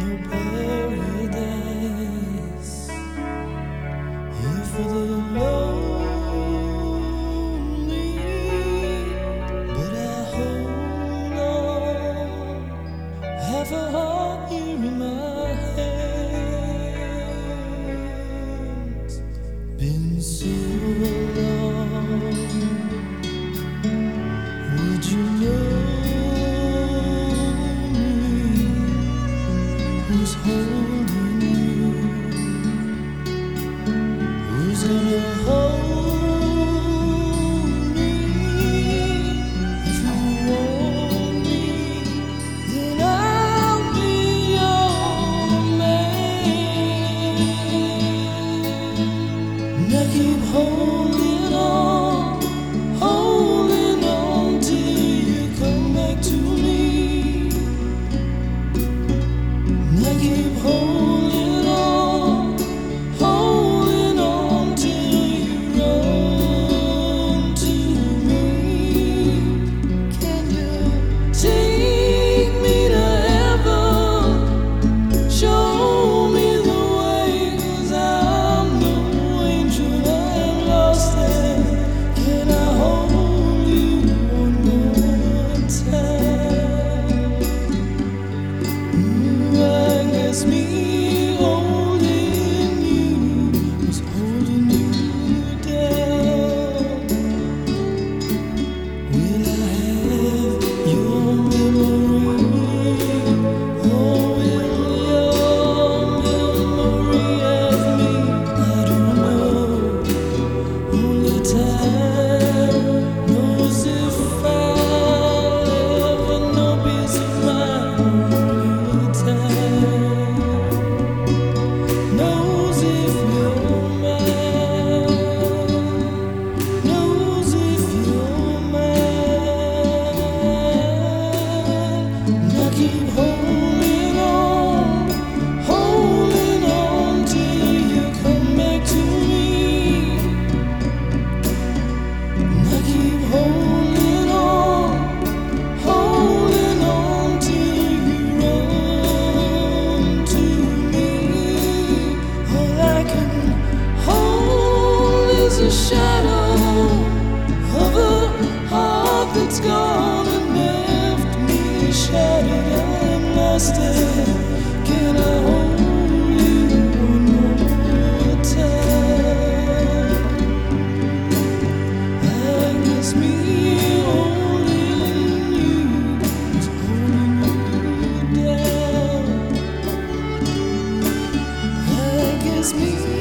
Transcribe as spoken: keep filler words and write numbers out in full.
no paradise here for the lonely, but I hold on, have a heart here in my hands. Been so long, would you know who's holding you? Who's gonna hold me? If you want me, then I'll be your man. And I keep holding on, holding on till you come back to me. And I keep holding on, holding on till you run to me. Can you take me to heaven? Show me the way, 'cause I'm no angel, I'm lost there. Can I hold you one more time? Ooh, I guess me holding you was holding you down. Will I have your memory? Or will your memory have me? I don't know. Only time knows if I'll ever know peace of mind. Only time knows if you're mine, knows if you're mine. And I keep holding on, holding on till you come back to me. And I keep holding on, holding on till you run to me. All I can hold is a shadow of a heart that's gone and left me shattered. I'm lost there. Can I hold you one more time? I guess me holding you is holding you down. I guess me